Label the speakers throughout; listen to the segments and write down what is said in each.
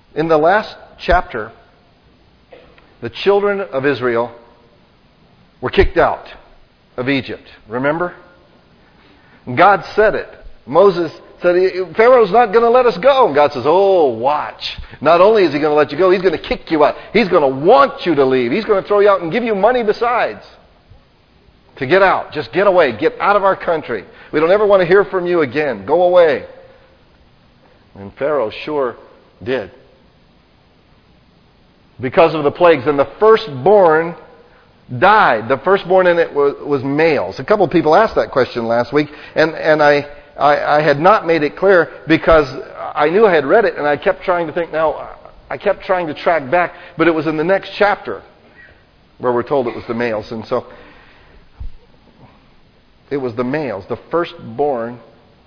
Speaker 1: In the last chapter, the children of Israel were kicked out of Egypt. Remember? God said it. Moses said, Pharaoh's not going to let us go. And God says, oh, watch. Not only is he going to let you go, he's going to kick you out. He's going to want you to leave. He's going to throw you out and give you money besides to get out. Just get away. Get out of our country. We don't ever want to hear from you again. Go away. And Pharaoh sure did. Because of the plagues. And the firstborn died. The firstborn in it was males. A couple of people asked that question last week. And I had not made it clear because I knew I had read it and I kept trying to think, I kept trying to track back, but it was in the next chapter where we're told it was the males. And so it was the males, the firstborn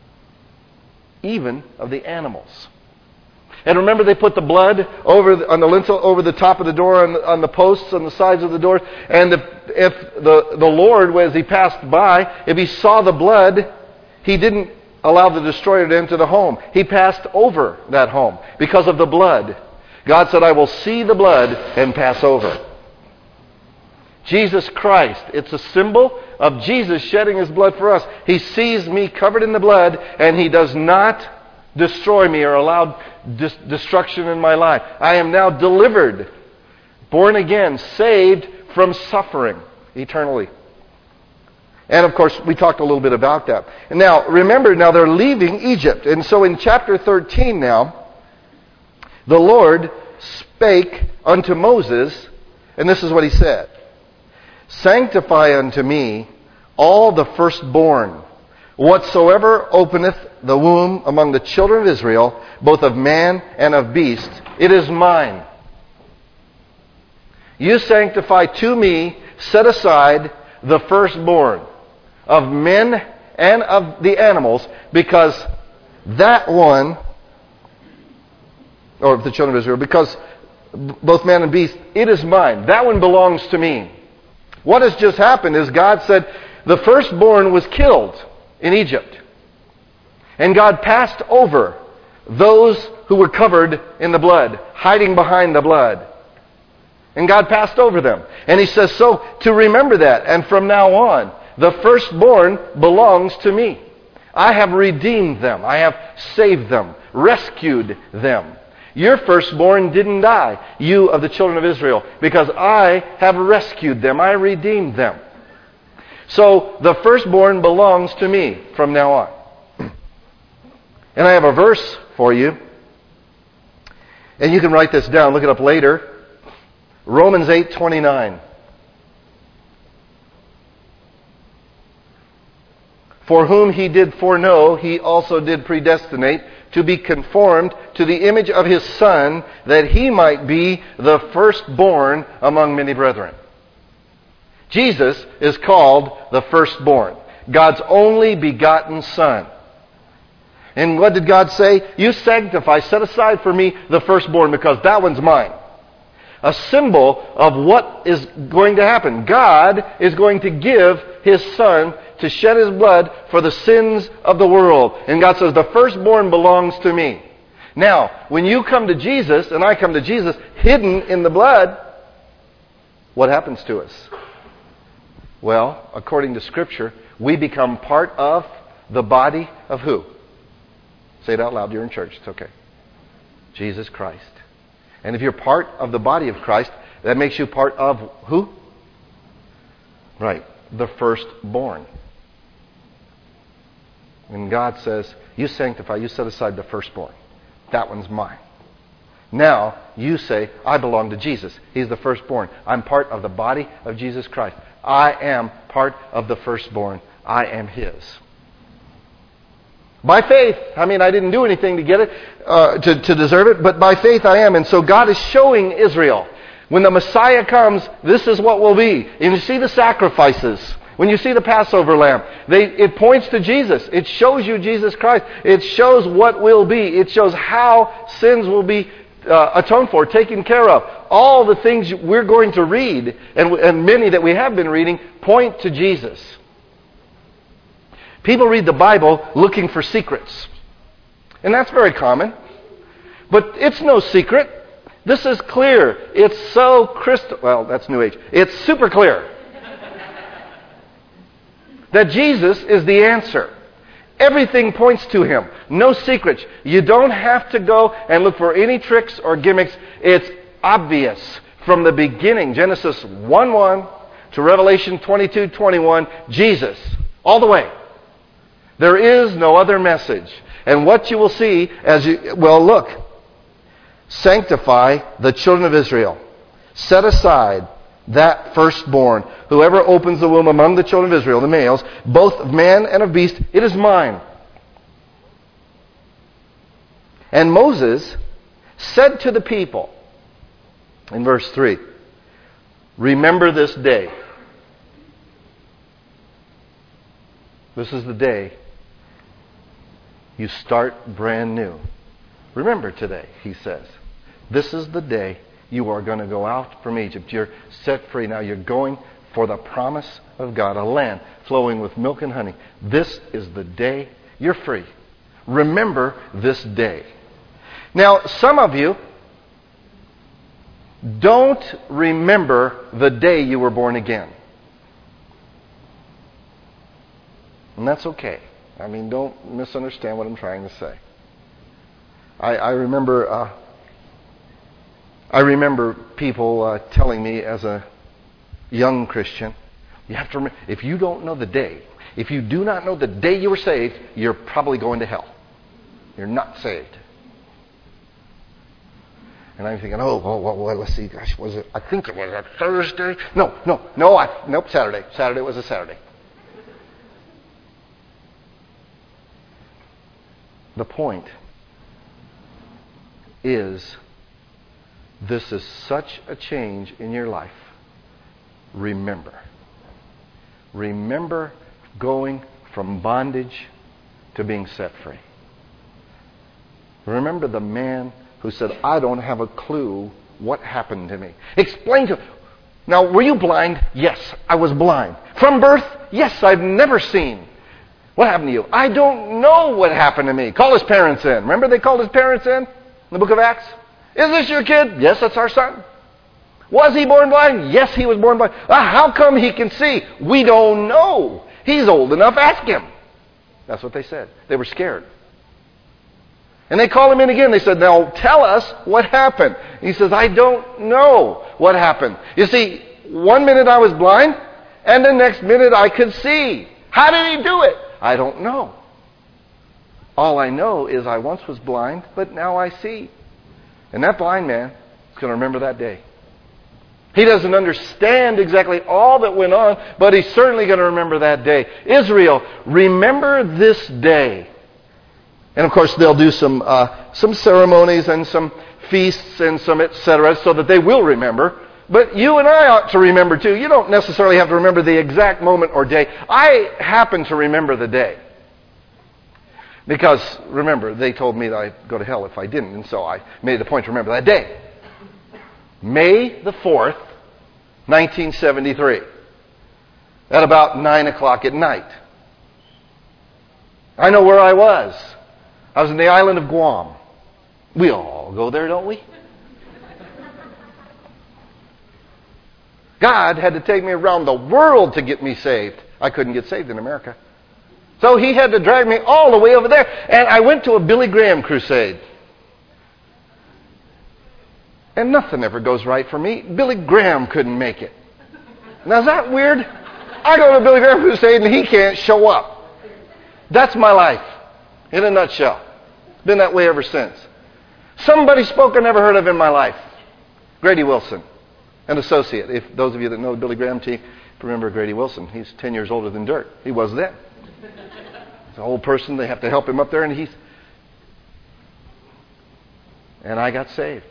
Speaker 1: even of the animals. And remember, they put the blood on the lintel, over the top of the door, on the posts, on the sides of the door. And if the Lord, as he passed by, if he saw the blood, he didn't allow the destroyer to enter the home. He passed over that home because of the blood. God said, I will see the blood and pass over. Jesus Christ, it's a symbol of Jesus shedding his blood for us. He sees me covered in the blood, and he does not destroy me or allow destruction in my life. I am now delivered, born again, saved from suffering eternally. And of course, we talked a little bit about that. And now, remember, now they're leaving Egypt. And so in chapter 13 now, the Lord spake unto Moses, and this is what he said. Sanctify unto me all the firstborn, whatsoever openeth the womb among the children of Israel, both of man and of beast, it is mine. You sanctify to me, set aside the firstborn of men and of the animals, because that one, or the children of Israel, because both man and beast, it is mine. That one belongs to me. What has just happened is God said the firstborn was killed in Egypt. And God passed over those who were covered in the blood, hiding behind the blood. And God passed over them. And he says, so to remember that, and from now on, the firstborn belongs to me. I have redeemed them. I have saved them, rescued them. Your firstborn didn't die, you of the children of Israel, because I have rescued them. I redeemed them. So the firstborn belongs to me from now on. And I have a verse for you. And you can write this down, look it up later. Romans 8:29. For whom he did foreknow, he also did predestinate to be conformed to the image of his Son, that he might be the firstborn among many brethren. Jesus is called the firstborn, God's only begotten Son. And what did God say? You sanctify, set aside for me the firstborn, because that one's mine. A symbol of what is going to happen. God is going to give his Son to shed his blood for the sins of the world. And God says, the firstborn belongs to me. Now, when you come to Jesus, and I come to Jesus, hidden in the blood, what happens to us? Well, according to Scripture, we become part of the body of who? Say it out loud. You're in church. It's okay. Jesus Christ. And if you're part of the body of Christ, that makes you part of who? Right. The firstborn. And God says, you sanctify, you set aside the firstborn. That one's mine. Now, you say, I belong to Jesus. He's the firstborn. I'm part of the body of Jesus Christ. I am part of the firstborn. I am his. By faith. I mean, I didn't do anything to get it, to deserve it, but by faith I am. And so God is showing Israel, when the Messiah comes, this is what will be. And you see the sacrifices. When you see the Passover lamb, it points to Jesus. It shows you Jesus Christ. It shows what will be. It shows how sins will be atoned for, taken care of. All the things we're going to read, and many that we have been reading, point to Jesus. People read the Bible looking for secrets. And that's very common. But it's no secret. This is clear. It's so crystal... Well, that's New Age. It's super clear that Jesus is the answer. Everything points to Him. No secrets. You don't have to go and look for any tricks or gimmicks. It's obvious from the beginning. Genesis 1:1 to Revelation 22:21. Jesus. All the way. There is no other message. And what you will see as you... Well, look. Sanctify the children of Israel. Set aside that firstborn. Whoever opens the womb among the children of Israel, the males, both of man and of beast, it is mine. And Moses said to the people, in verse 3, remember this day. This is the day you start brand new. Remember today, he says. This is the day you are going to go out from Egypt. You're set free. Now you're going for the promise of God, a land flowing with milk and honey. This is the day you're free. Remember this day. Now, some of you don't remember the day you were born again. And that's okay. I mean, don't misunderstand what I'm trying to say. I remember people telling me as a young Christian, you have to remember, if you don't know the day, if you do not know the day you were saved, you're probably going to hell. You're not saved. And I'm thinking, well, let's see, gosh, was it? I think it was a Thursday. Nope, Saturday. Saturday was a Saturday. The point is, this is such a change in your life. Remember. Remember going from bondage to being set free. Remember the man who said, I don't have a clue what happened to me. Explain to me. Now, were you blind? Yes, I was blind. From birth? Yes, I've never seen. What happened to you? I don't know what happened to me. Call his parents in. Remember they called his parents in the book of Acts? Is this your kid? Yes, that's our son. Was he born blind? Yes, he was born blind. How come he can see? We don't know. He's old enough. Ask him. That's what they said. They were scared. And they called him in again. They said, now tell us what happened. He says, I don't know what happened. You see, 1 minute I was blind, and the next minute I could see. How did he do it? I don't know. All I know is I once was blind, but now I see. And that blind man is going to remember that day. He doesn't understand exactly all that went on, but he's certainly going to remember that day. Israel, remember this day. And of course, they'll do some ceremonies and some feasts and some etc. so that they will remember. But you and I ought to remember too. You don't necessarily have to remember the exact moment or day. I happen to remember the day. Because, remember, they told me that I'd go to hell if I didn't. And so I made it a point to remember that day. May the 4th, 1973. At about 9 o'clock at night. I know where I was. I was in the island of Guam. We all go there, don't we? God had to take me around the world to get me saved. I couldn't get saved in America. So He had to drag me all the way over there. And I went to a Billy Graham crusade. And nothing ever goes right for me. Billy Graham couldn't make it. Now, is that weird? I go to a Billy Graham crusade and he can't show up. That's my life in a nutshell. It's been that way ever since. Somebody spoke I never heard of in my life. Grady Wilson, an associate. If those of you that know the Billy Graham team remember Grady Wilson, he's 10 years older than dirt. He was then. He's an old person. They have to help him up there, and I got saved.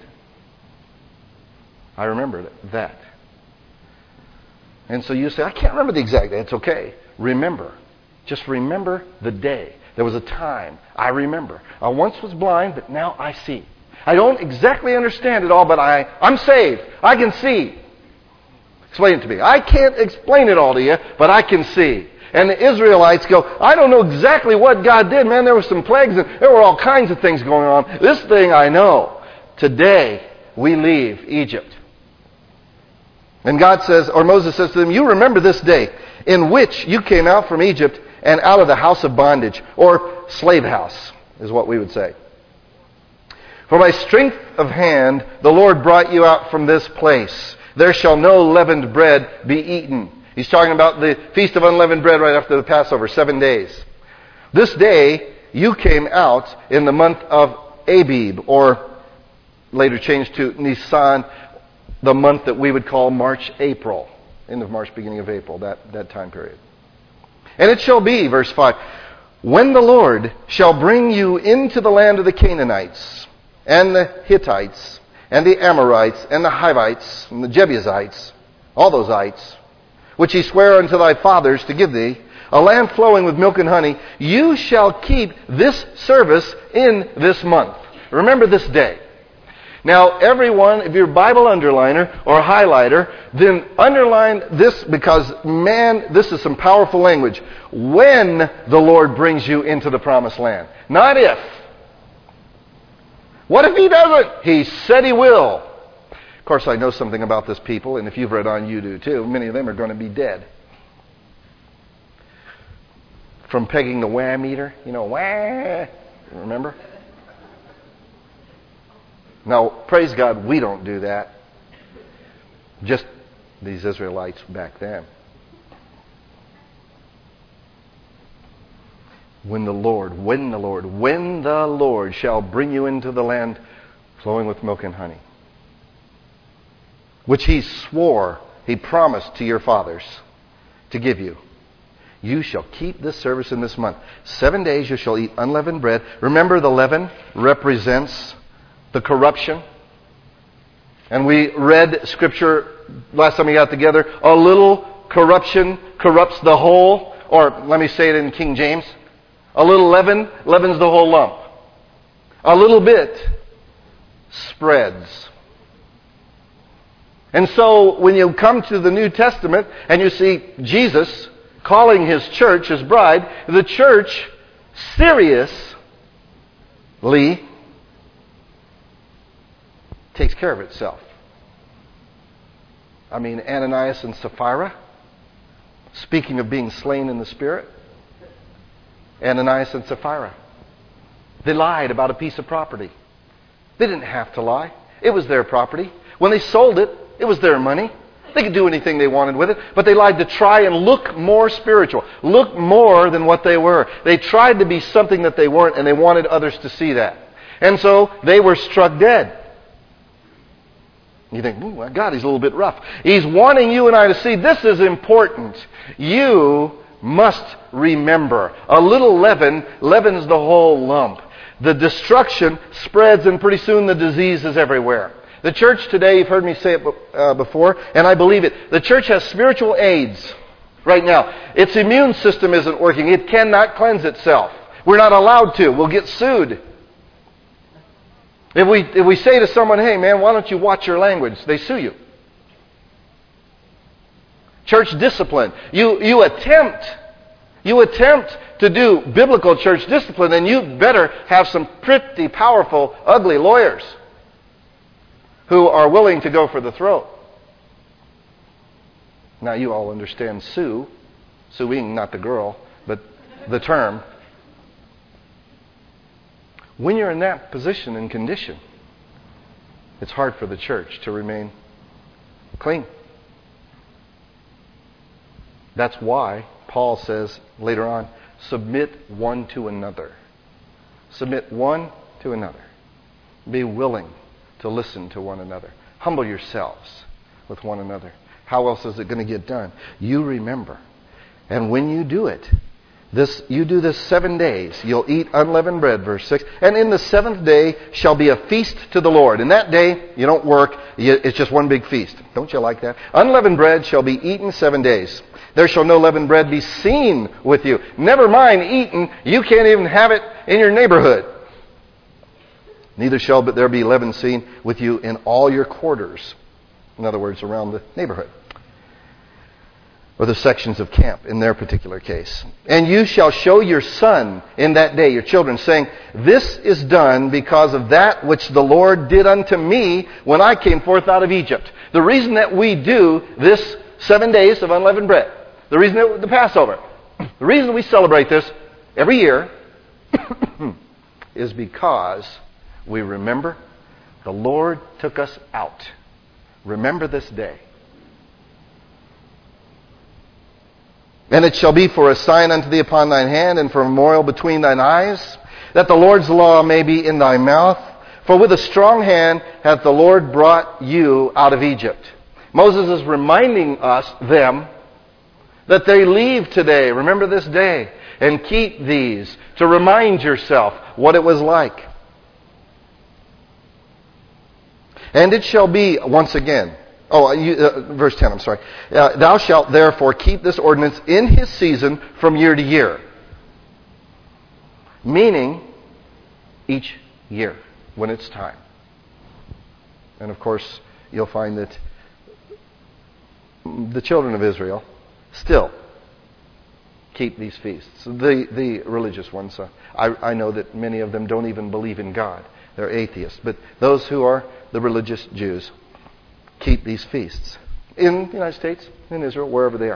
Speaker 1: I remember that. And so you say, I can't remember the exact day. It's okay. Remember. Just remember the day. There was a time. I remember. I once was blind, but now I see. I don't exactly understand it all, but I'm saved. I can see. Explain it to me. I can't explain it all to you, but I can see. And the Israelites go, I don't know exactly what God did, man. There were some plagues and there were all kinds of things going on. This thing I know. Today we leave Egypt. And God says, or Moses says to them, you remember this day in which you came out from Egypt and out of the house of bondage, or slave house, is what we would say. For by strength of hand the Lord brought you out from this place. There shall no leavened bread be eaten. He's talking about the Feast of Unleavened Bread right after the Passover, 7 days. This day you came out in the month of Abib, or later changed to Nisan, the month that we would call March, April. End of March, beginning of April, that time period. And it shall be, verse 5, when the Lord shall bring you into the land of the Canaanites, and the Hittites, and the Amorites, and the Hivites, and the Jebusites, all those ites, which he sware unto thy fathers to give thee, a land flowing with milk and honey, you shall keep this service in this month. Remember this day. Now, everyone, if you're a Bible underliner or highlighter, then underline this because, man, this is some powerful language. When the Lord brings you into the promised land. Not if. What if He doesn't? He said He will. Of course, I know something about this people, and if you've read on, you do too. Many of them are going to be dead. From pegging the wah meter. You know, wah. Remember? Now, praise God, we don't do that. Just these Israelites back then. When the Lord shall bring you into the land flowing with milk and honey, which He swore, He promised to your fathers to give you. You shall keep this service in this month. 7 days you shall eat unleavened bread. Remember, the leaven represents the corruption. And we read Scripture last time we got together. A little corruption corrupts the whole. Or let me say it in King James. A little leaven leavens the whole lump. A little bit spreads. And so when you come to the New Testament and you see Jesus calling His church, His bride, the church seriously takes care of itself. I mean, Ananias and Sapphira, speaking of being slain in the Spirit, Ananias and Sapphira, they lied about a piece of property. They didn't have to lie. It was their property. When they sold it, it was their money. They could do anything they wanted with it, but they lied to try and look more spiritual, look more than what they were. They tried to be something that they weren't, and they wanted others to see that. And so they were struck dead. You think, my God, he's a little bit rough. He's wanting you and I to see this is important. You must remember. A little leaven leavens the whole lump. The destruction spreads, and pretty soon the disease is everywhere. The church today, you've heard me say it before, and I believe it. The church has spiritual AIDS right now. Its immune system isn't working. It cannot cleanse itself. We're not allowed to. We'll get sued. If we say to someone, hey man, why don't you watch your language? They sue you. Church discipline. You attempt to do biblical church discipline, and you better have some pretty powerful, ugly lawyers who are willing to go for the throat. Now you all understand suing, not the girl, but the term. When you're in that position and condition, it's hard for the church to remain clean. That's why Paul says later on, submit one to another. Submit one to another. Be willing to listen to one another. Humble yourselves with one another. How else is it going to get done? You remember. And when you do it, you do this 7 days. You'll eat unleavened bread, verse 6. And in the seventh day shall be a feast to the Lord. And that day, you don't work. It's just one big feast. Don't you like that? Unleavened bread shall be eaten 7 days. There shall no leavened bread be seen with you. Never mind eaten. You can't even have it in your neighborhood. Neither shall there be leaven seen with you in all your quarters. In other words, around the neighborhood. or the sections of camp in their particular case. And you shall show your son in that day, your children, saying, this is done because of that which the Lord did unto me when I came forth out of Egypt. The reason that we do this 7 days of unleavened bread, the reason that the Passover, the reason we celebrate this every year is because we remember the Lord took us out. Remember this day. And it shall be for a sign unto thee upon thine hand, and for a memorial between thine eyes, that the Lord's law may be in thy mouth. For with a strong hand hath the Lord brought you out of Egypt. Moses is reminding them, that they leave today. Remember this day, and keep these to remind yourself what it was like. And it shall be, once again, verse 10, I'm sorry. Thou shalt therefore keep this ordinance in his season from year to year. Meaning, each year, when it's time. And of course, you'll find that the children of Israel still keep these feasts. The religious ones. I know that many of them don't even believe in God. They're atheists. But those who are the religious Jews keep these feasts in the United States, in Israel, wherever they are.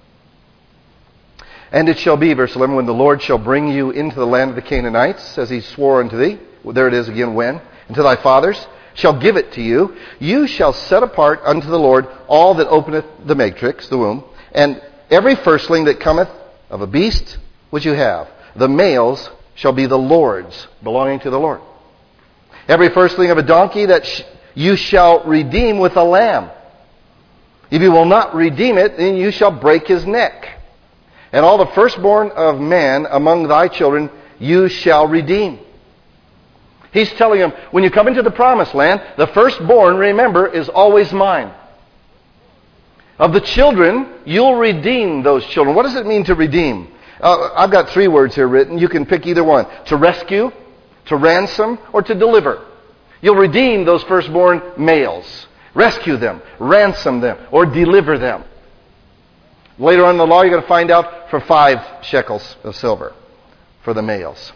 Speaker 1: And it shall be, verse 11, when the Lord shall bring you into the land of the Canaanites, as he swore unto thee, well, there it is again, when, and to thy fathers, shall give it to you, you shall set apart unto the Lord all that openeth the matrix, the womb, and every firstling that cometh of a beast which you have, the males shall be the Lord's, belonging to the Lord. Every firstling of a donkey that you shall redeem with a lamb. If you will not redeem it, then you shall break his neck. And all the firstborn of man among thy children you shall redeem. He's telling them, when you come into the promised land, the firstborn, remember, is always mine. Of the children, you'll redeem those children. What does it mean to redeem? I've got 3 words here written. You can pick either one. To rescue, to ransom, or to deliver. You'll redeem those firstborn males. Rescue them, ransom them, or deliver them. Later on in the law, you're going to find out for 5 shekels of silver for the males.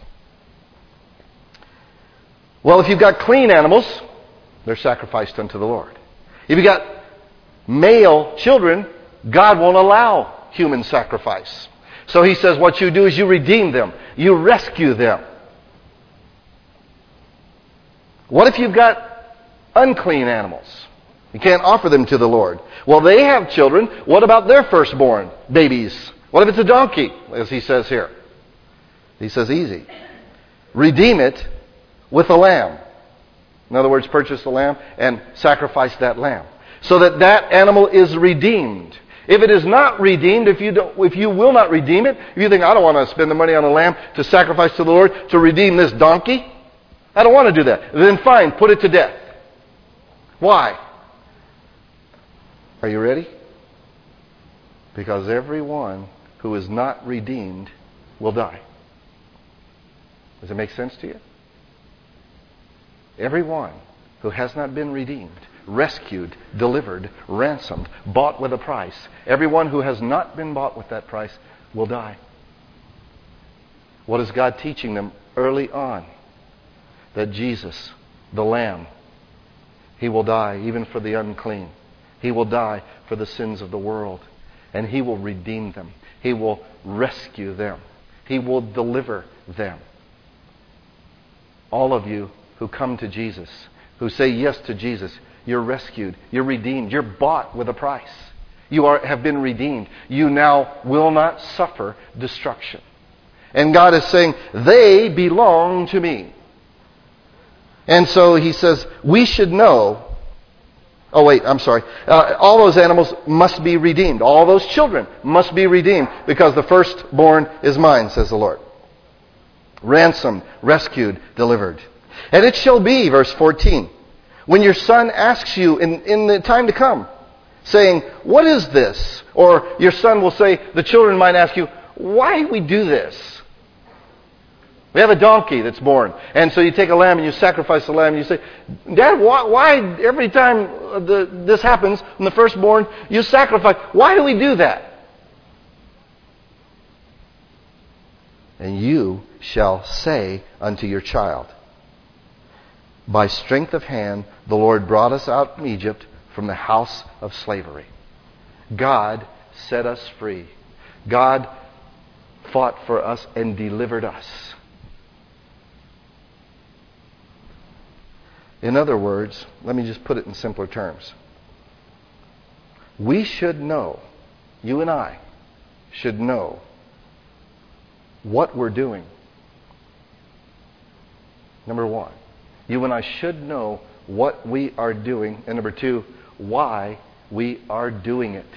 Speaker 1: Well, if you've got clean animals, they're sacrificed unto the Lord. If you've got male children, God won't allow human sacrifice. So he says what you do is you redeem them. You rescue them. What if you've got unclean animals? You can't offer them to the Lord. Well, they have children. What about their firstborn babies? What if it's a donkey, as he says here? He says easy. Redeem it with a lamb. In other words, purchase the lamb and sacrifice that lamb. So that that animal is redeemed. If it is not redeemed, if you will not redeem it, if you think, I don't want to spend the money on a lamb to sacrifice to the Lord to redeem this donkey, I don't want to do that. Then fine, put it to death. Why? Are you ready? Because everyone who is not redeemed will die. Does it make sense to you? Everyone who has not been redeemed, rescued, delivered, ransomed, bought with a price, everyone who has not been bought with that price will die. What is God teaching them early on? That Jesus, the Lamb, He will die even for the unclean. He will die for the sins of the world. And He will redeem them. He will rescue them. He will deliver them. All of you who come to Jesus, who say yes to Jesus, you're rescued, you're redeemed, you're bought with a price. You have been redeemed. You now will not suffer destruction. And God is saying, they belong to me. And so He says, we should know. Oh wait, I'm sorry. All those animals must be redeemed. All those children must be redeemed because the firstborn is mine, says the Lord. Ransomed, rescued, delivered. And it shall be, verse 14, when your son asks you in the time to come, saying, what is this? Or your son will say, the children might ask you, why do we do this? We have a donkey that's born. And so you take a lamb and you sacrifice the lamb and you say, Dad, why every time this happens, when the firstborn, you sacrifice? Why do we do that? And you shall say unto your child, by strength of hand the Lord brought us out from Egypt, from the house of slavery. God set us free. God fought for us and delivered us. In other words, let me just put it in simpler terms. We should know, you and I should know what we're doing. Number one, you and I should know what we are doing. And number two, why we are doing it.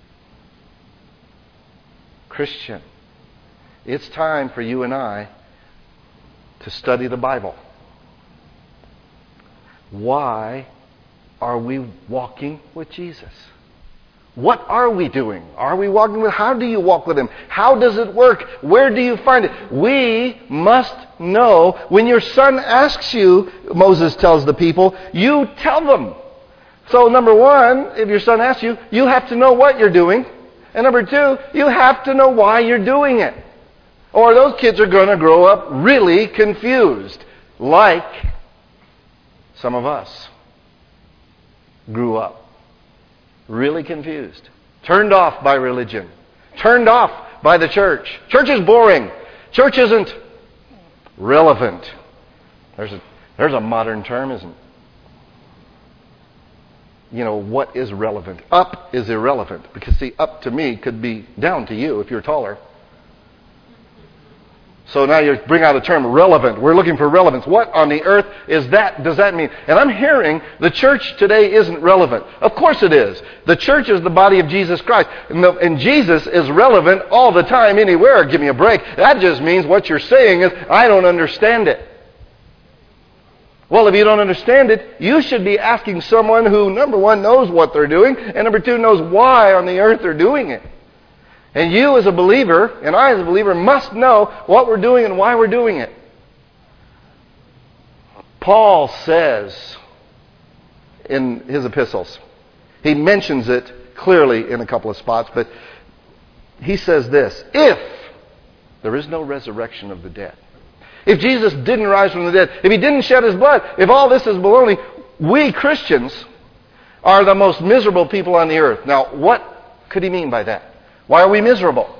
Speaker 1: Christian, it's time for you and I to study the Bible. Why are we walking with Jesus? What are we doing? Are we walking with? How do you walk with Him? How does it work? Where do you find it? We must know. When your son asks you, Moses tells the people, you tell them. So number one, if your son asks you, you have to know what you're doing. And number two, you have to know why you're doing it. Or those kids are going to grow up really confused. Like some of us grew up. Really confused. Turned off by religion. Turned off by the church. Church is boring. Church isn't relevant. There's a modern term, isn't it? You know, what is relevant? Up is irrelevant. Because see, up to me could be down to you if you're taller. So now you bring out a term, relevant. We're looking for relevance. What on the earth does that mean? And I'm hearing the church today isn't relevant. Of course it is. The church is the body of Jesus Christ. And Jesus is relevant all the time, anywhere. Give me a break. That just means what you're saying is, I don't understand it. Well, if you don't understand it, you should be asking someone who, number one, knows what they're doing, and number two, knows why on the earth they're doing it. And you as a believer, and I as a believer, must know what we're doing and why we're doing it. Paul says in his epistles, he mentions it clearly in a couple of spots, but he says this: if there is no resurrection of the dead, if Jesus didn't rise from the dead, if He didn't shed His blood, if all this is baloney, we Christians are the most miserable people on the earth. Now, what could he mean by that? Why are we miserable?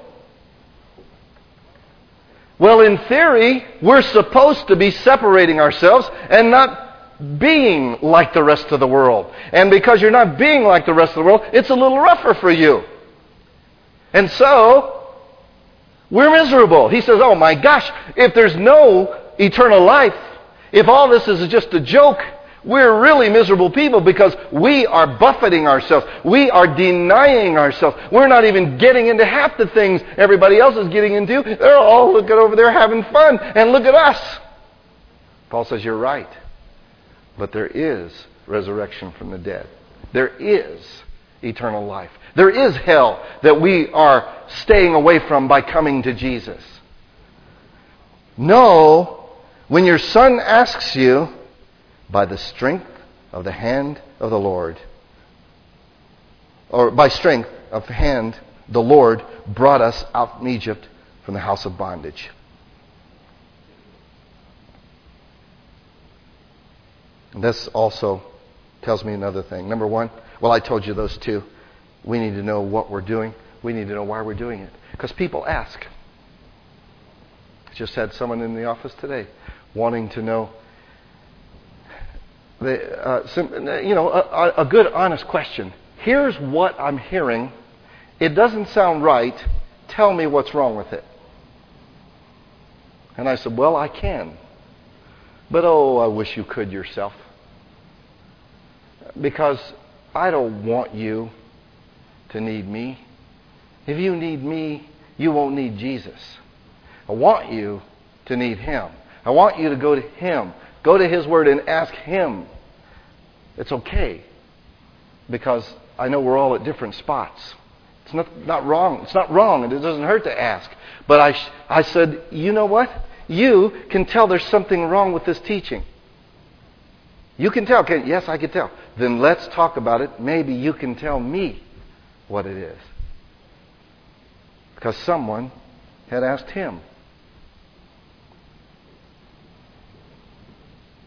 Speaker 1: Well, in theory, we're supposed to be separating ourselves and not being like the rest of the world. And because you're not being like the rest of the world, it's a little rougher for you. And so, we're miserable. He says, oh my gosh, if there's no eternal life, if all this is just a joke, we're really miserable people because we are buffeting ourselves. We are denying ourselves. We're not even getting into half the things everybody else is getting into. They're all looking over there having fun. And look at us. Paul says, you're right. But there is resurrection from the dead. There is eternal life. There is hell that we are staying away from by coming to Jesus. No, when your son asks you, by the strength of the hand of the Lord, or by strength of the hand, the Lord brought us out from Egypt, from the house of bondage. And this also tells me another thing. Number one, well, I told you those two. We need to know what we're doing. We need to know why we're doing it. Because people ask. I just had someone in the office today wanting to know, a good, honest question. Here's what I'm hearing. It doesn't sound right. Tell me what's wrong with it. And I said, well, I can. But I wish you could yourself. Because I don't want you to need me. If you need me, you won't need Jesus. I want you to need Him. I want you to go to Him. Go to His Word and ask Him. It's okay. Because I know we're all at different spots. It's not wrong. It's not wrong, and it doesn't hurt to ask. But I said, you know what? You can tell there's something wrong with this teaching. You can tell. Yes, I can tell. Then let's talk about it. Maybe you can tell me what it is. Because someone had asked him.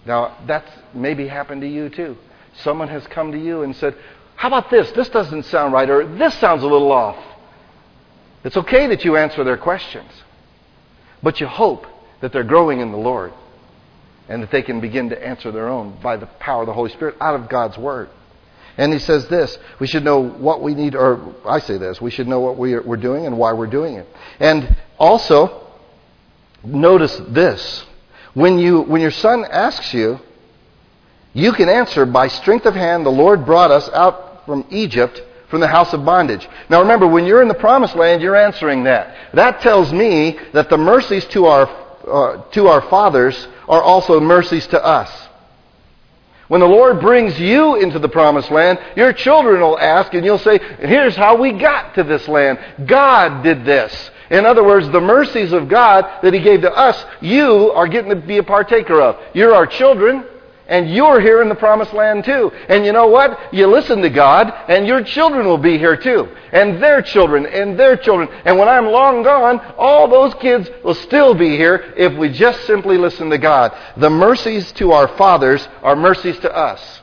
Speaker 1: Now, that's maybe happened to you too. Someone has come to you and said, how about this? This doesn't sound right, or this sounds a little off. It's okay that you answer their questions, but you hope that they're growing in the Lord and that they can begin to answer their own by the power of the Holy Spirit out of God's Word. And he says this, we should know what we need, or I say this, we should know what we're doing and why we're doing it. And also, notice this, when your son asks you, you can answer, by strength of hand the Lord brought us out from Egypt, from the house of bondage. Now remember, when you're in the promised land, you're answering that. That tells me that the mercies to our fathers are also mercies to us. When the Lord brings you into the promised land, your children will ask and you'll say, here's how we got to this land. God did this. In other words, the mercies of God that He gave to us, you are getting to be a partaker of. You're our children, and you're here in the promised land too. And you know what? You listen to God, and your children will be here too. And their children, and their children. And when I'm long gone, all those kids will still be here if we just simply listen to God. The mercies to our fathers are mercies to us.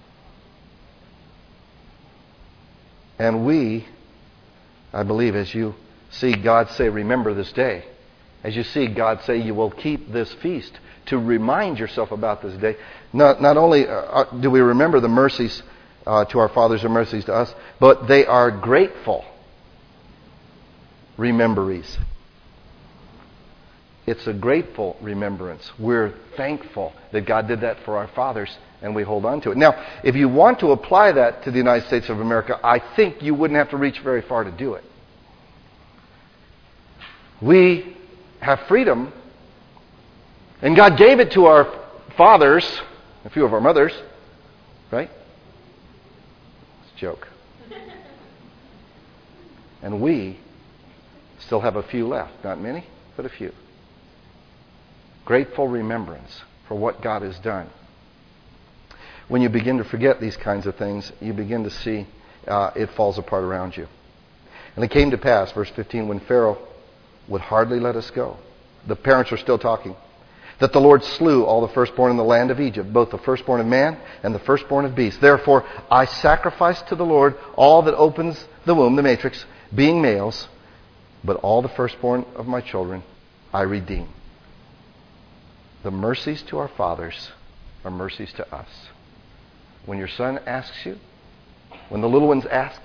Speaker 1: And we, I believe, as you see God say, remember this day. As you see God say, you will keep this feast, to remind yourself about this day. Not only do we remember the mercies to our fathers and mercies to us, but they are grateful rememberies. It's a grateful remembrance. We're thankful that God did that for our fathers, and we hold on to it. Now, if you want to apply that to the United States of America, I think you wouldn't have to reach very far to do it. We have freedom, and God gave it to our fathers, a few of our mothers, right? It's a joke. And we still have a few left. Not many, but a few. Grateful remembrance for what God has done. When you begin to forget these kinds of things, you begin to see it falls apart around you. And it came to pass, verse 15, when Pharaoh would hardly let us go. The parents are still talking. That the Lord slew all the firstborn in the land of Egypt, both the firstborn of man and the firstborn of beast. Therefore, I sacrifice to the Lord all that opens the womb, the matrix, being males, but all the firstborn of my children I redeem. The mercies to our fathers are mercies to us. When your son asks you, when the little ones ask,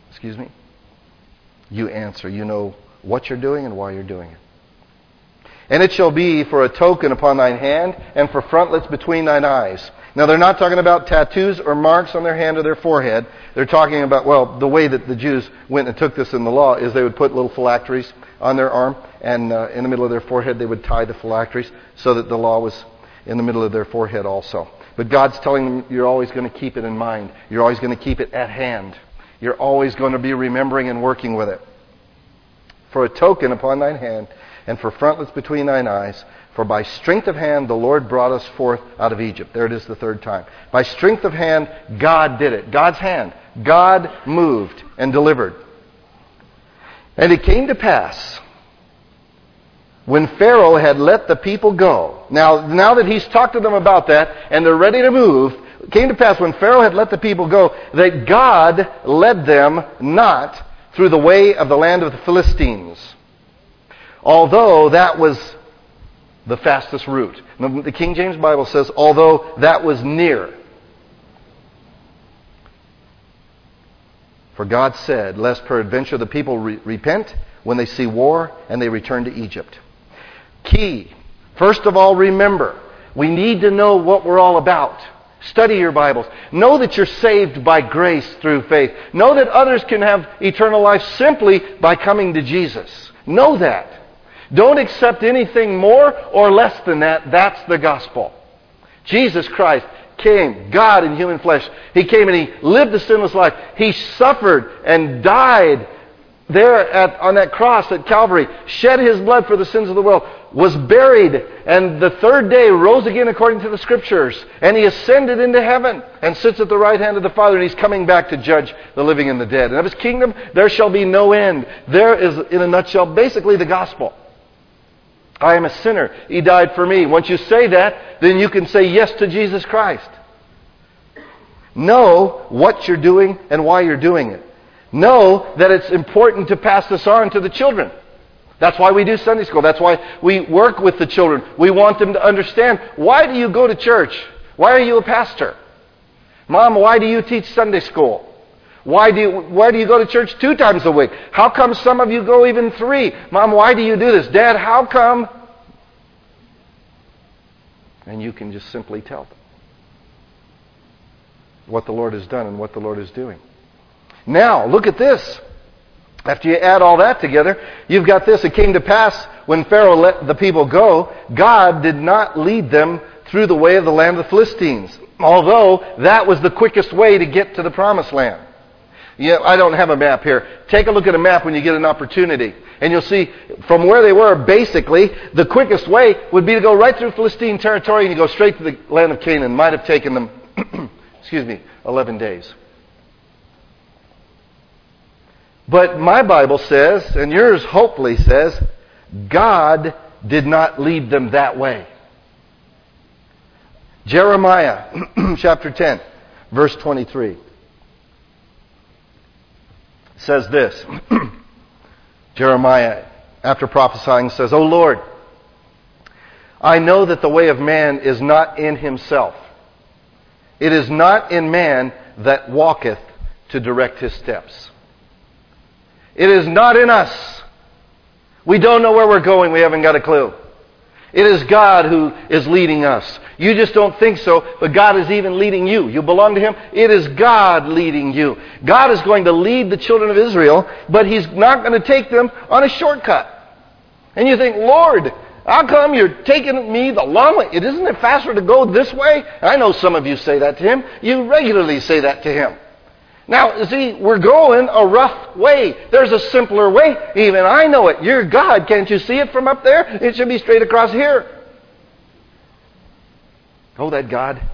Speaker 1: you answer. You know what you're doing and why you're doing it. And it shall be for a token upon thine hand and for frontlets between thine eyes. Now they're not talking about tattoos or marks on their hand or their forehead. They're talking about, well, the way that the Jews went and took this in the law is they would put little phylacteries on their arm, and in the middle of their forehead they would tie the phylacteries so that the law was in the middle of their forehead also. But God's telling them you're always going to keep it in mind. You're always going to keep it at hand. You're always going to be remembering and working with it. For a token upon thine hand, and for frontlets between thine eyes, for by strength of hand the Lord brought us forth out of Egypt. There it is the third time. By strength of hand, God did it. God's hand. God moved and delivered. And it came to pass, when Pharaoh had let the people go. Now that he's talked to them about that, and they're ready to move, it came to pass when Pharaoh had let the people go, that God led them not through the way of the land of the Philistines. Although that was the fastest route. The King James Bible says, although that was near. For God said, lest peradventure the people repent when they see war and they return to Egypt. Key. First of all, remember, we need to know what we're all about. Study your Bibles. Know that you're saved by grace through faith. Know that others can have eternal life simply by coming to Jesus. Know that. Don't accept anything more or less than that. That's the gospel. Jesus Christ came, God in human flesh. He came and He lived a sinless life. He suffered and died there on that cross at Calvary, shed His blood for the sins of the world, was buried, and the third day rose again according to the Scriptures. And He ascended into heaven and sits at the right hand of the Father, and He's coming back to judge the living and the dead. And of His kingdom there shall be no end. There is, in a nutshell, basically the gospel. I am a sinner. He died for me. Once you say that, then you can say yes to Jesus Christ. Know what you're doing and why you're doing it. Know that it's important to pass this on to the children. That's why we do Sunday school. That's why we work with the children. We want them to understand, why do you go to church? Why are you a pastor? Mom, why do you teach Sunday school? Why do you go to church 2 times a week? How come some of you go even 3? Mom, why do you do this? Dad, how come? And you can just simply tell them what the Lord has done and what the Lord is doing. Now, look at this. After you add all that together, you've got this. It came to pass when Pharaoh let the people go, God did not lead them through the way of the land of the Philistines, although that was the quickest way to get to the promised land. Yeah, I don't have a map here. Take a look at a map when you get an opportunity. And you'll see from where they were, basically, the quickest way would be to go right through Philistine territory and you go straight to the land of Canaan. Might have taken them, 11 days. But my Bible says, and yours hopefully says, God did not lead them that way. Jeremiah chapter 10, verse 23 says this. Jeremiah, after prophesying, says, O Lord, I know that the way of man is not in himself. It is not in man that walketh to direct his steps. It is not in us. We don't know where we're going. We haven't got a clue. It is God who is leading us. You just don't think so, but God is even leading you. You belong to Him. It is God leading you. God is going to lead the children of Israel, but He's not going to take them on a shortcut. And you think, Lord, how come you're taking me the long way? Isn't it faster to go this way? I know some of you say that to Him. You regularly say that to Him. Now, see, we're going a rough way. There's a simpler way. Even I know it. You're God. Can't you see it from up there? It should be straight across here. Oh, that God.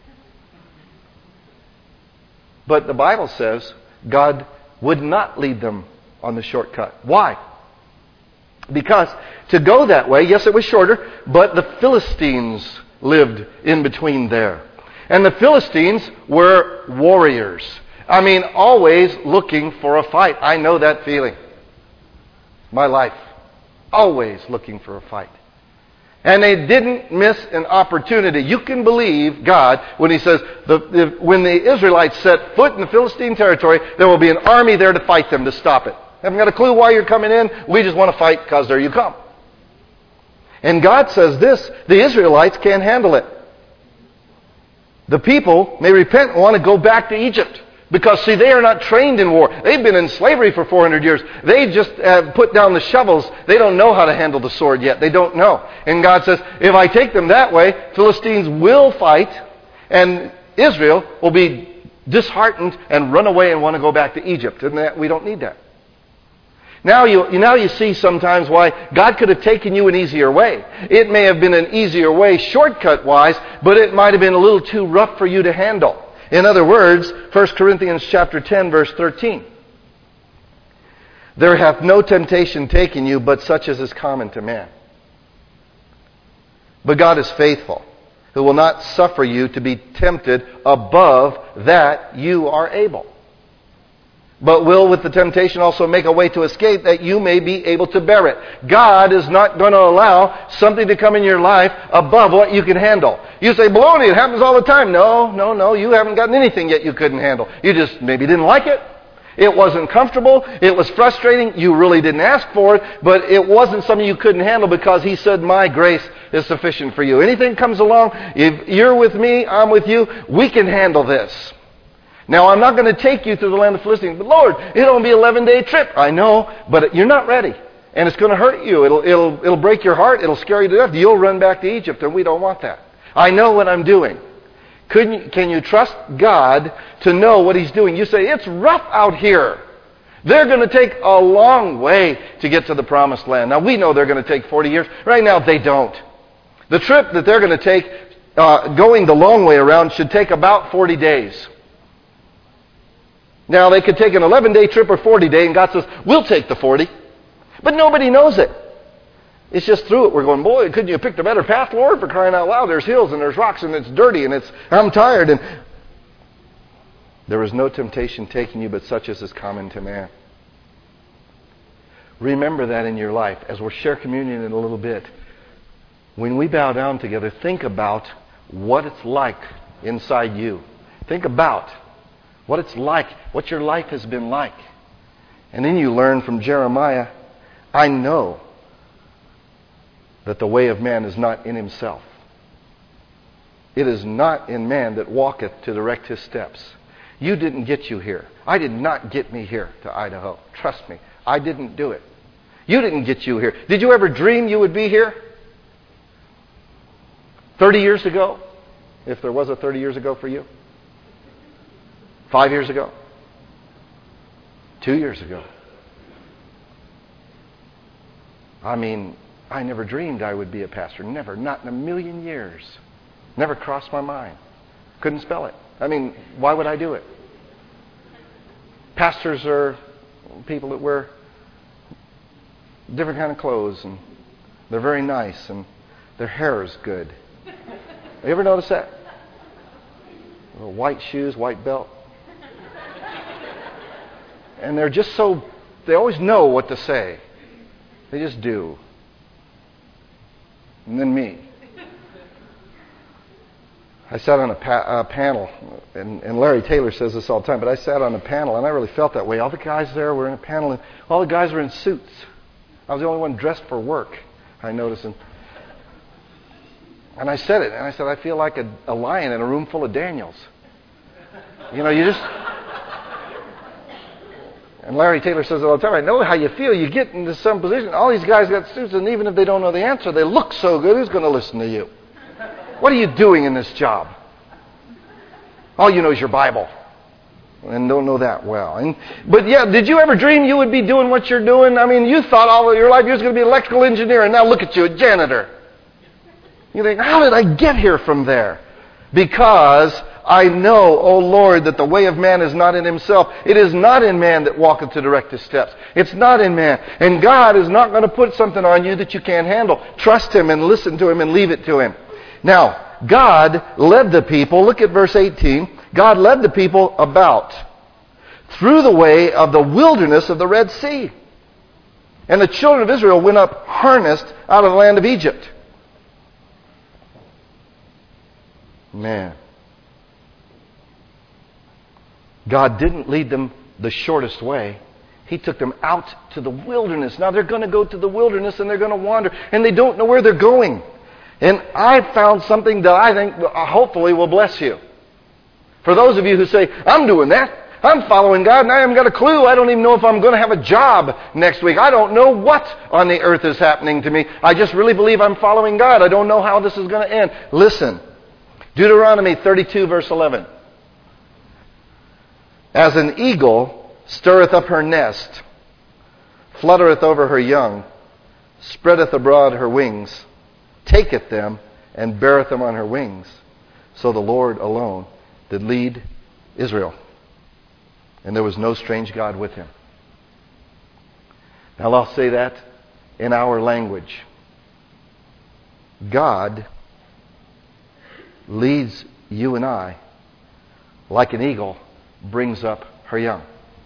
Speaker 1: But the Bible says God would not lead them on the shortcut. Why? Because to go that way, yes, it was shorter, but the Philistines lived in between there. And the Philistines were warriors. I mean, always looking for a fight. I know that feeling. My life. Always looking for a fight. And they didn't miss an opportunity. You can believe God when He says, when the Israelites set foot in the Philistine territory, there will be an army there to fight them, to stop it. Haven't got a clue why you're coming in. We just want to fight because there you come. And God says this, the Israelites can't handle it. The people may repent and want to go back to Egypt. Because, see, they are not trained in war. They've been in slavery for 400 years. They just put down the shovels. They don't know how to handle the sword yet. They don't know. And God says, if I take them that way, Philistines will fight, and Israel will be disheartened and run away and want to go back to Egypt. And we don't need that. Now you see sometimes why God could have taken you an easier way. It may have been an easier way shortcut-wise, but it might have been a little too rough for you to handle. In other words, 1 Corinthians chapter 10, verse 13. There hath no temptation taken you, but such as is common to man. But God is faithful, who will not suffer you to be tempted above that you are able, but will with the temptation also make a way to escape, that you may be able to bear it. God is not going to allow something to come in your life above what you can handle. You say, baloney, it happens all the time. No, you haven't gotten anything yet you couldn't handle. You just maybe didn't like it. It wasn't comfortable. It was frustrating. You really didn't ask for it, but it wasn't something you couldn't handle because He said, my grace is sufficient for you. Anything comes along, if you're with me, I'm with you, we can handle this. Now, I'm not going to take you to the land of Philistines, but Lord, it'll be an 11-day trip. I know, but you're not ready. And it's going to hurt you. It'll break your heart. It'll scare you to death. You'll run back to Egypt, and we don't want that. I know what I'm doing. Can you trust God to know what He's doing? You say, it's rough out here. They're going to take a long way to get to the promised land. Now, we know they're going to take 40 years. Right now, they don't. The trip that they're going to take, going the long way around, should take about 40 days. Now, they could take an 11-day trip or 40-day, and God says, we'll take the 40. But nobody knows it. It's just through it. We're going, boy, couldn't you have picked a better path, Lord, for crying out loud? There's hills and there's rocks and it's dirty and I'm tired. And there is no temptation taking you but such as is common to man. Remember that in your life. As we'll share communion in a little bit, when we bow down together, think about what it's like inside you. Think about what it's like, what your life has been like. And then you learn from Jeremiah, I know that the way of man is not in himself. It is not in man that walketh to direct his steps. You didn't get you here. I did not get me here to Idaho. Trust me, I didn't do it. You didn't get you here. Did you ever dream you would be here? 30 years ago? If there was a 30 years ago for you? 5 years ago? 2 years ago? I mean, I never dreamed I would be a pastor. Never. Not in a million years. Never crossed my mind. Couldn't spell it. I mean, why would I do it? Pastors are people that wear different kind of clothes, and they're very nice, and their hair is good. You ever notice that? White shoes, white belt. And they're just so, they always know what to say. They just do. And then me. I sat on a panel, and Larry Taylor says this all the time, but I sat on a panel, and I really felt that way. All the guys there were in a panel, and all the guys were in suits. I was the only one dressed for work, I noticed. And I said it, and I said, I feel like a lion in a room full of Daniels. You know, you just... And Larry Taylor says it all the time, I know how you feel. You get into some position, all these guys got suits, and even if they don't know the answer, they look so good, who's going to listen to you? What are you doing in this job? All you know is your Bible. And don't know that well. But yeah, did you ever dream you would be doing what you're doing? I mean, you thought all of your life you was going to be an electrical engineer, and now look at you, a janitor. You think, how did I get here from there? Because I know, O Lord, that the way of man is not in himself. It is not in man that walketh to direct his steps. It's not in man. And God is not going to put something on you that you can't handle. Trust him and listen to him and leave it to him. Now, God led the people, look at verse 18. God led the people about through the way of the wilderness of the Red Sea. And the children of Israel went up harnessed out of the land of Egypt. Man. God didn't lead them the shortest way. He took them out to the wilderness. Now they're going to go to the wilderness and they're going to wander. And they don't know where they're going. And I found something that I think hopefully will bless you. For those of you who say, I'm doing that. I'm following God and I haven't got a clue. I don't even know if I'm going to have a job next week. I don't know what on the earth is happening to me. I just really believe I'm following God. I don't know how this is going to end. Listen. Deuteronomy 32 verse 11. As an eagle stirreth up her nest, fluttereth over her young, spreadeth abroad her wings, taketh them, and beareth them on her wings. So the Lord alone did lead Israel, and there was no strange God with him. Now I'll say that in our language. God leads you and I like an eagle brings up her young.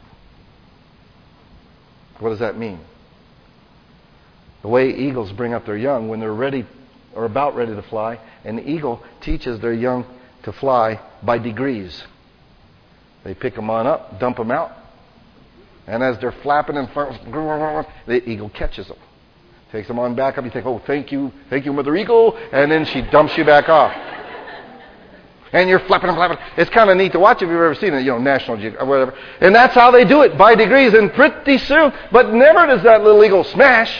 Speaker 1: What does that mean? The way eagles bring up their young when they're ready or about ready to fly, an eagle teaches their young to fly by degrees. They pick them on up, dump them out, and as they're flapping and the eagle catches them. Takes them on back up. You think, oh, thank you, Mother Eagle, and then she dumps you back off. And you're flapping and flapping. It's kind of neat to watch if you've ever seen it, National Geographic or whatever. And that's how they do it, by degrees. And pretty soon, but never does that little eagle smash.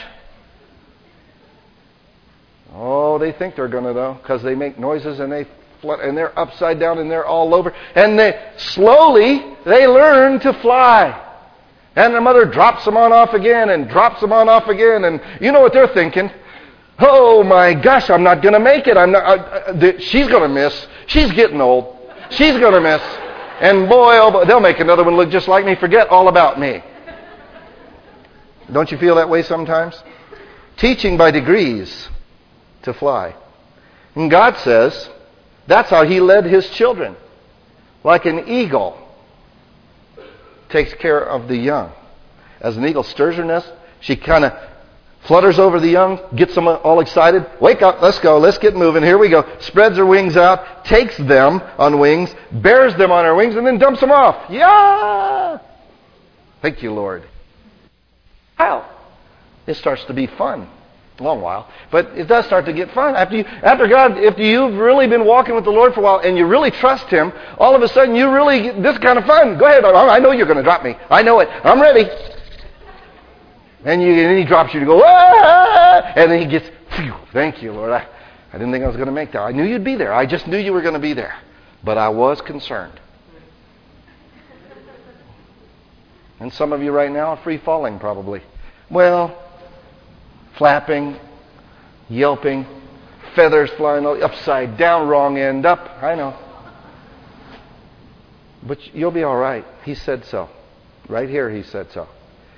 Speaker 1: Oh, they think they're going to, though, because they make noises and they flutter, and they're upside down and they're all over. And they learn to fly. And the mother drops them on off again and drops them on off again. And you know what they're thinking. Oh my gosh, I'm not going to make it. She's going to miss. She's getting old. She's going to miss. And boy, they'll make another one look just like me. Forget all about me. Don't you feel that way sometimes? teaching by degrees to fly. And God says that's how He led His children. Like an eagle takes care of the young. As an eagle stirs her nest, she kind of flutters over the young, gets them all excited. Wake up, let's go, let's get moving, here we go. Spreads her wings out, takes them on wings, bears them on her wings, and then dumps them off. Yeah! Thank you, Lord. How? It starts to be fun. A long while. But it does start to get fun. After you've really been walking with the Lord for a while and you really trust Him, all of a sudden you really get this kind of fun. Go ahead. I know you're going to drop me. I know it. I'm ready. And then He drops you to go, ah! And then He gets, phew, thank you, Lord. I didn't think I was going to make that. I knew you'd be there. I just knew you were going to be there. But I was concerned. And some of you right now are free falling probably. Well, flapping, yelping, feathers flying upside down, wrong end up. I know. But you'll be all right. He said so. Right here He said so.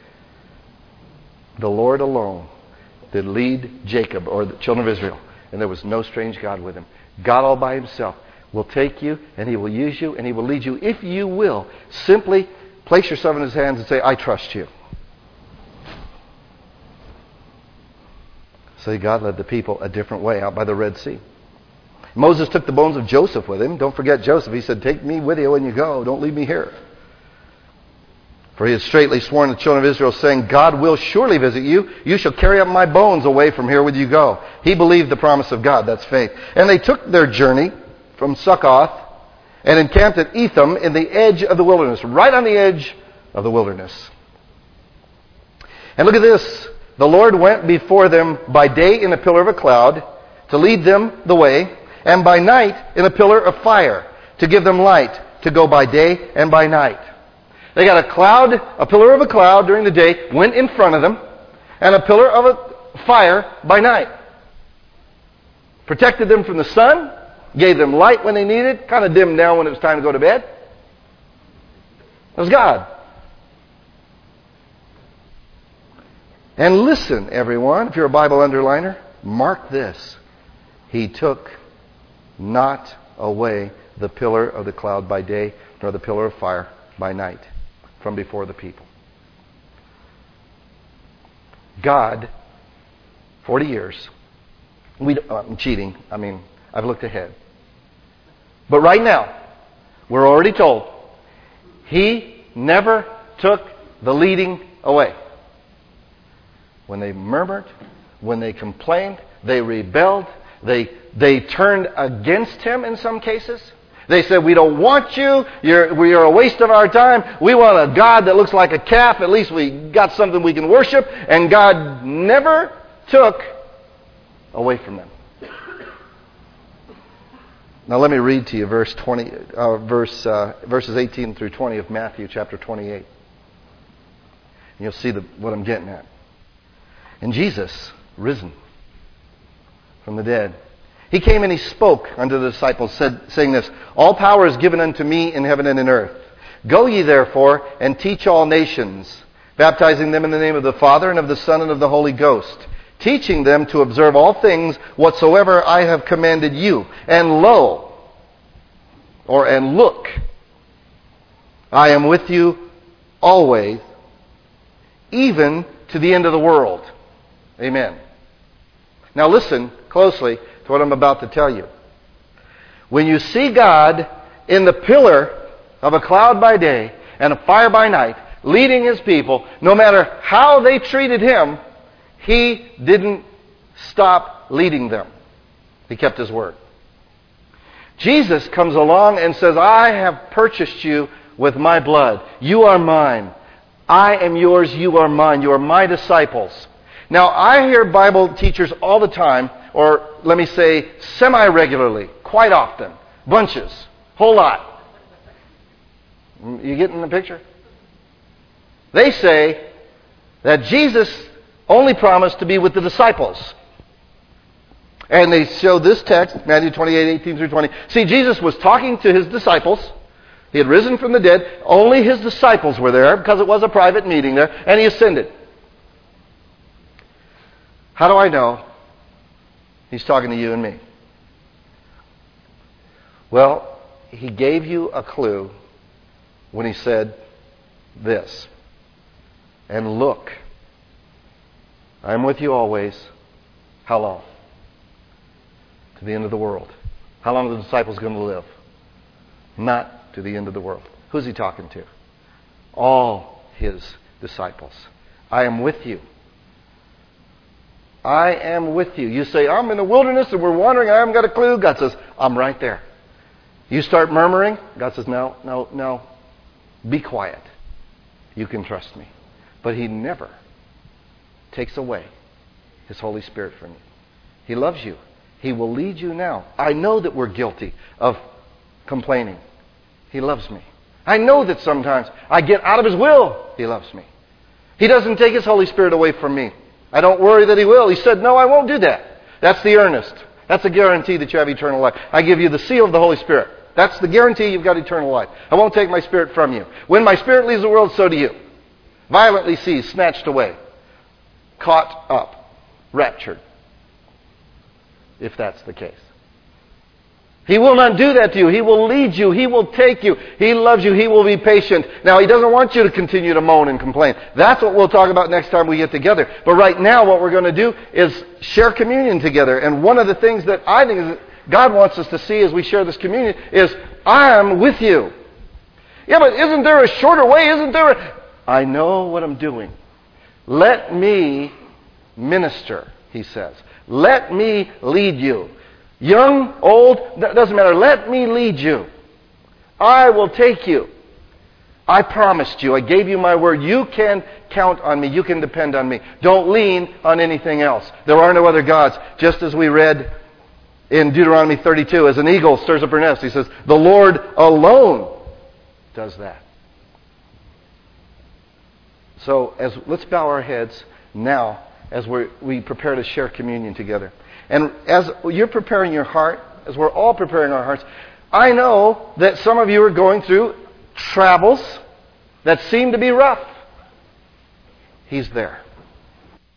Speaker 1: The Lord alone did lead Jacob, or the children of Israel, and there was no strange God with Him. God all by Himself will take you, and He will use you, and He will lead you, if you will simply place yourself in His hands and say, I trust you. So God led the people a different way out by the Red Sea. Moses took the bones of Joseph with him. Don't forget Joseph. He said, take me with you when you go. Don't leave me here. For he had straitly sworn to the children of Israel, saying, God will surely visit you. You shall carry up my bones away from here with you go. He believed the promise of God. That's faith. And they took their journey from Succoth and encamped at Etham in the edge of the wilderness. Right on the edge of the wilderness. And look at this. The Lord went before them by day in a pillar of a cloud to lead them the way, and by night in a pillar of fire to give them light to go by day and by night. They got a pillar of a cloud during the day went in front of them, and a pillar of a fire by night. Protected them from the sun, gave them light when they needed, kind of dimmed down when it was time to go to bed. It was God. And listen, everyone, if you're a Bible underliner, mark this. He took not away the pillar of the cloud by day, nor the pillar of fire by night from before the people. God, 40 years. I'm cheating. I've looked ahead. But right now, we're already told, He never took the leading away. When they murmured, when they complained, they rebelled, they turned against Him in some cases. They said, we don't want you, we are a waste of our time, we want a God that looks like a calf, at least we got something we can worship, and God never took away from them. Now let me read to you verses 18 through 20 of Matthew chapter 28. And you'll see what I'm getting at. And Jesus, risen from the dead, He came and He spoke unto the disciples, saying this, all power is given unto me in heaven and in earth. Go ye therefore and teach all nations, baptizing them in the name of the Father and of the Son and of the Holy Ghost, teaching them to observe all things whatsoever I have commanded you. And lo, and look, I am with you always, even to the end of the world. Amen. Now listen closely to what I'm about to tell you. When you see God in the pillar of a cloud by day and a fire by night, leading His people, no matter how they treated Him, He didn't stop leading them. He kept His word. Jesus comes along and says, I have purchased you with my blood. You are mine. I am yours, you are mine. You are my disciples. Now, I hear Bible teachers all the time, or let me say semi-regularly, quite often, bunches, whole lot. You getting the picture? They say that Jesus only promised to be with the disciples. And they show this text, Matthew 28, 18 through 20. See, Jesus was talking to His disciples. He had risen from the dead. Only His disciples were there because it was a private meeting there. And He ascended. How do I know? He's talking to you and me. Well, he gave you a clue when he said this. And look, I am with you always. How long? To the end of the world. How long are the disciples going to live? Not to the end of the world. Who's he talking to? All his disciples. I am with you. I am with you. You say, I'm in the wilderness and we're wandering. I haven't got a clue. God says, I'm right there. You start murmuring. God says, no. Be quiet. You can trust me. But he never takes away his Holy Spirit from you. He loves you. He will lead you now. I know that we're guilty of complaining. He loves me. I know that sometimes I get out of his will. He loves me. He doesn't take his Holy Spirit away from me. I don't worry that he will. He said, no, I won't do that. That's the earnest. That's a guarantee that you have eternal life. I give you the seal of the Holy Spirit. That's the guarantee you've got eternal life. I won't take my Spirit from you. When my Spirit leaves the world, so do you. Violently seized, snatched away, caught up, raptured. If that's the case. He will not do that to you. He will lead you. He will take you. He loves you. He will be patient. Now, he doesn't want you to continue to moan and complain. That's what we'll talk about next time we get together. But right now, what we're going to do is share communion together. And one of the things that I think is God wants us to see as we share this communion is, I am with you. Yeah, but isn't there a shorter way? I know what I'm doing. Let me minister, he says. Let me lead you. Young, old, that doesn't matter. Let me lead you. I will take you. I promised you. I gave you my word. You can count on me. You can depend on me. Don't lean on anything else. There are no other gods. Just as we read in Deuteronomy 32, as an eagle stirs up her nest, he says, the Lord alone does that. So let's bow our heads now as we prepare to share communion together. And as you're preparing your heart, as we're all preparing our hearts, I know that some of you are going through travels that seem to be rough. He's there.